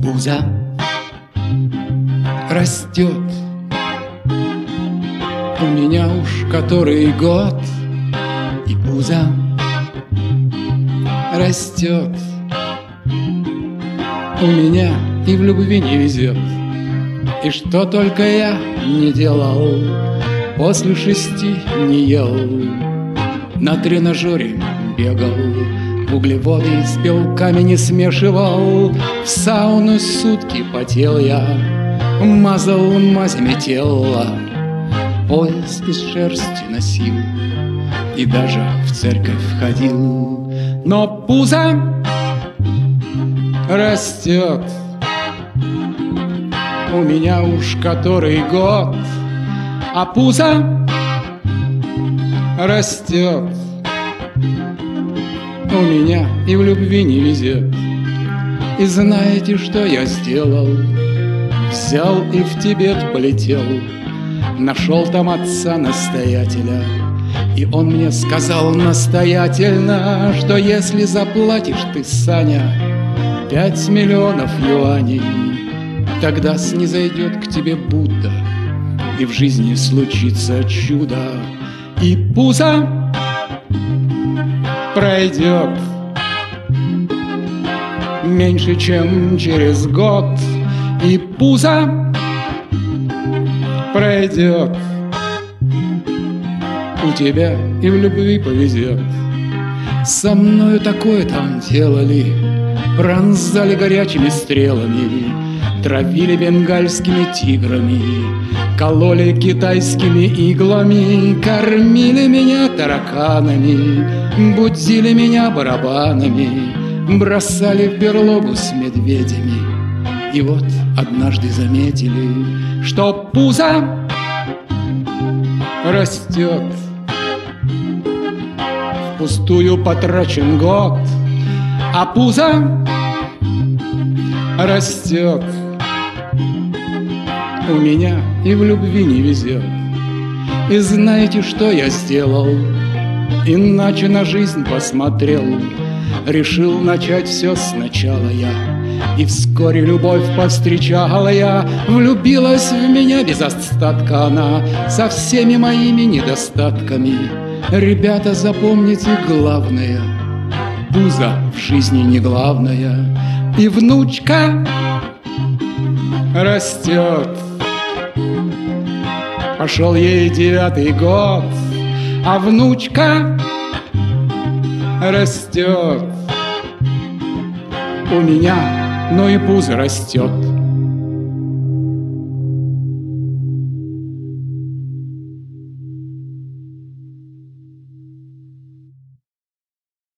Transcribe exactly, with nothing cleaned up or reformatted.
пузо растет. У меня уж который год, и пузо растет. У меня и в любви не везет. И что только я не делал, после шести не ел, на тренажере бегал, углеводы с белками не смешивал, в сауну сутки потел я, мазал мазями тело, пояс из шерсти носил и даже в церковь ходил. Но пузо растет. У меня уж который год, а пузо растет. У меня и в любви не везет. И знаете, что я сделал? Взял и в Тибет полетел. Нашел там отца-настоятеля, и он мне сказал настоятельно, что если заплатишь ты, Саня, пять миллионов юаней, тогда снизойдет к тебе Будда, и в жизни случится чудо, и пузо пройдет. Меньше чем через год, и пузо пройдет. У тебя и в любви повезет. Со мною такое там делали, пронзали горячими стрелами, травили бенгальскими тиграми, кололи китайскими иглами, кормили меня тараканами, будили меня барабанами, бросали в берлогу с медведями. И вот однажды заметили, что пузо растет. Впустую потрачен год, а пузо растет. У меня и в любви не везет. И знаете, что я сделал? Иначе на жизнь посмотрел. Решил начать все сначала я, и вскоре любовь повстречала я. Влюбилась в меня без остатка она, со всеми моими недостатками. Ребята, запомните главное: пузо в жизни не главное. И внучка растет. Пошел ей девятый год, а внучка растет. У меня, но и пузо растет.